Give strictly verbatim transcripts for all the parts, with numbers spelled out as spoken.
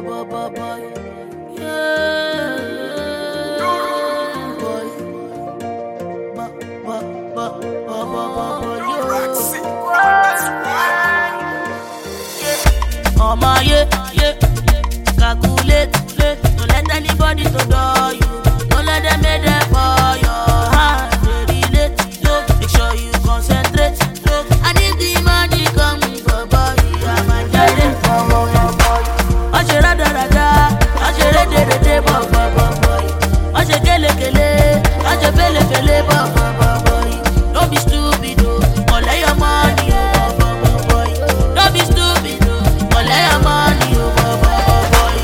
boy, boy, boy. Yeah, boy. Ba, ba, ba, ba, ba, ba, ba, yeah. Oh my, yeah, yeah. Calculate, yeah. Don't let anybody to know you. Don't let them make them for your heart. They relate, no. Make sure you concentrate, no. And if the money come, boy, boy, I'm a giant, boy, boy, boy. I should have done that. I should have done that, boy, boy, boy. I should kill it, kill it. I should feel it, feel it, boy, boy, boy. Don't be stupid, oh. Collect your money, oh, boy, boy, boy. Don't be stupid, oh. Collect your money, oh, boy, boy, boy.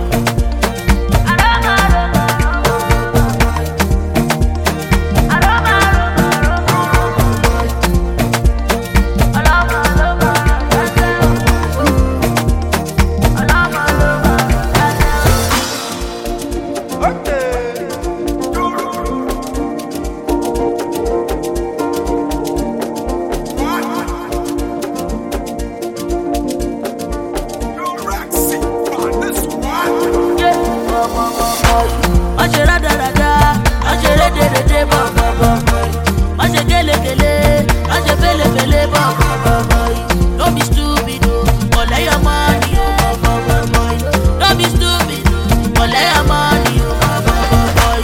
Don't be stupid, oh. Collect your money, oh, boy, boy, boy. Don't be stupid, oh. Collect your money, oh, boy, boy, boy.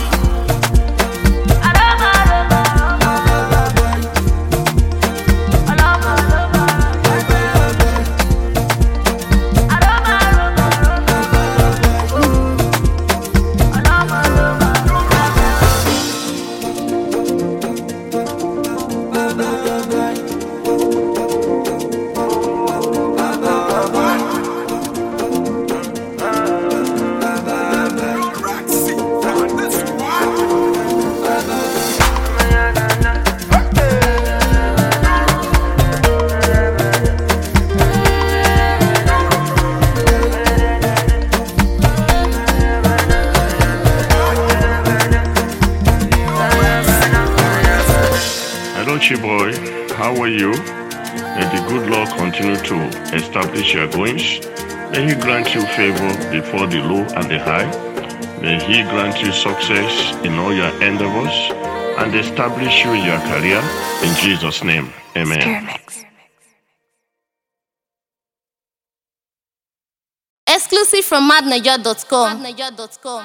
Boy, how are you? May the good Lord continue to establish your goings. May He grant you favor before the low and the high. May He grant you success in all your endeavors and establish you in your career. In Jesus' name, amen. Exclusive from mad naija dot com.